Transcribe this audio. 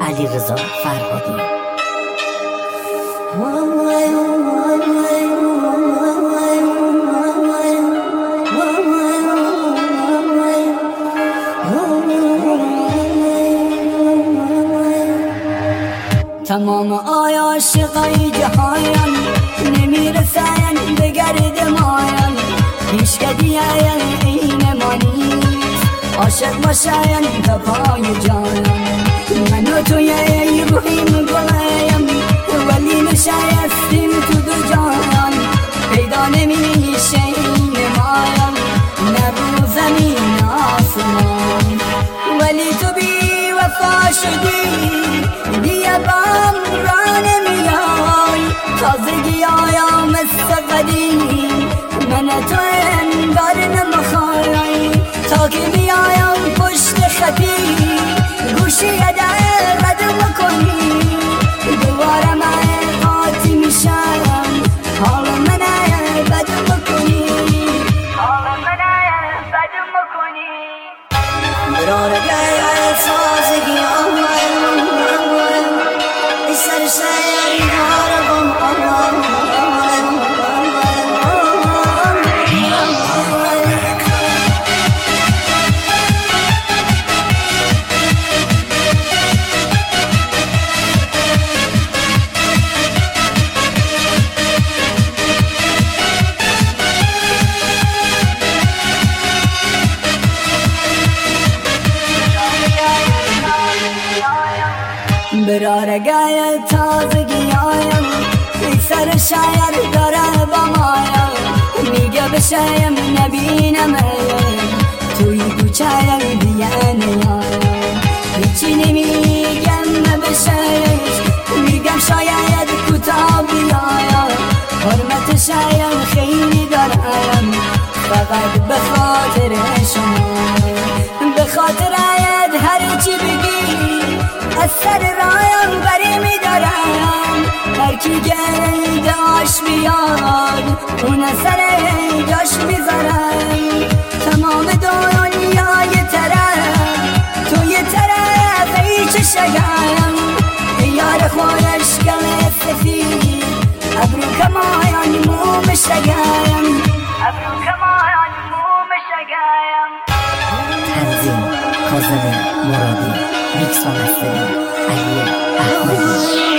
علیرضا فرهادی. تمام عاشقای جهان نمیرسن به گرد مایان، هیچ کدیه این ما نیست عاشق باشن تا پای جانان. من و توی روحیم گلیم ولی نشستیم تو دو جهان، پیدا نمیشه این مایان نه رو زمین آسمان. ولی تو بی وفا شدی دیگه بام را نمیای، تازگی آیا مثل قدیم من تو انگار نمخوای. تا که بیایم پشت خطی گوشی در رد مکنی، دوباره من قاطی میشم حال من بد مکنی، حال من بد مکنی. برار گره تازگی سر شیری هارم برار گای تازگی آیم سر شایر داره با مایم، میگه بشایم نبینم توی کوچایم دیگه نیایم، هیچی نمیگم بشایش میگم شاید کوتاه بیایم، حرمت شایم خیلی دارم فقط به خاطر شما، به خاطر هر چی بگی از سر رایم بری میدارم. هر کی گرد آش بیاد اون سر جاش میذارم. تمام دنیای طرف توی طرف ای چشگم، یار خورش گل سفید ابرو کمایان موم شگم، ابرو کمایان موم شگم. تنظیم کاظم مرادی، میکس و مسترینگ علی احمدی.